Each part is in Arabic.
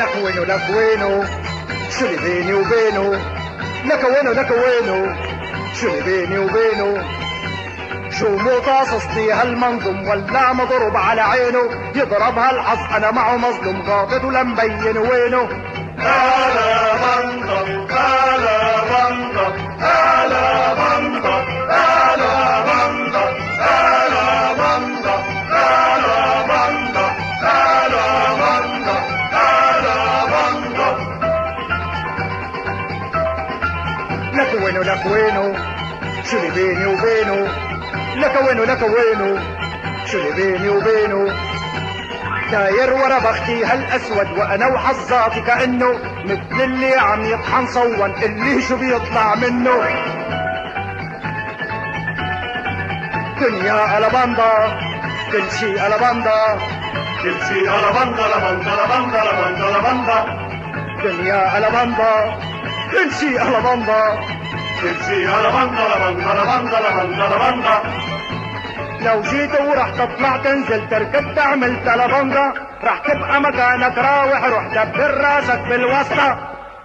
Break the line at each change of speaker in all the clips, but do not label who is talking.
لك وينه شو اللي بيني وبينه، لك وينه شو اللي بيني وبينه، شو مو قاصصني هالمنظم ولا مضرب على عينه، يضربها الحظ انا معه مظلوم غاطط ولا مبين وينه.
هلا منظم هلا منظم هلا منظم هلا منظم هلا منظم هلا منظم هلا منظم هلا منظم.
لك وينه شو اللي بيني وبينه، لك وينه شو اللي بيني وبينه، داير ورا بختي هالاسود وانا وحظاتي كانه مثل اللي عم يطحن صون اللي شو بيطلع منه. دنيا الباندا كل شي الباندا،
كل شي الباندا لباندا لباندا لباندا لباندا،
دنيا الباندا كل شي الباندا،
كل شي الباندا لباندا لباندا لباندا لباندا.
لو جيت ورح تطلع تنزل تركب تعمل تلبنجة رح تبقى مكانك راوح، روح دبر راسك بالوسطى.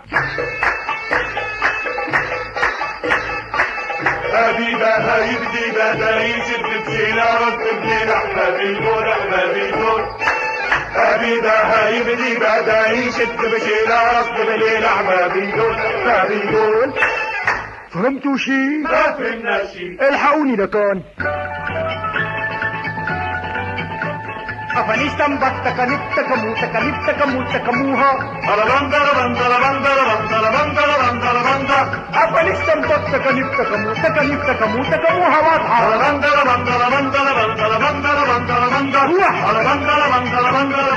حبيبة هاي بديبة دايش بتبسينا رد بليل احبابي دول احبابي دول. حبيبة هاي بديبة دايش بتبسينا رد بليل احبابي دول احبابي دول.
فهمتوا شي؟
ما فهمنا شي.
الحقوني لكان أفنيستم بكتكموها
الباندا لباندا لباندا لباندا لباندا لباندا لباندا.
أفنيستم بكتكموها واضحة.
الباندا لباندا لباندا لباندا لباندا لباندا لباندا.
روح
الباندا لباندا لباندا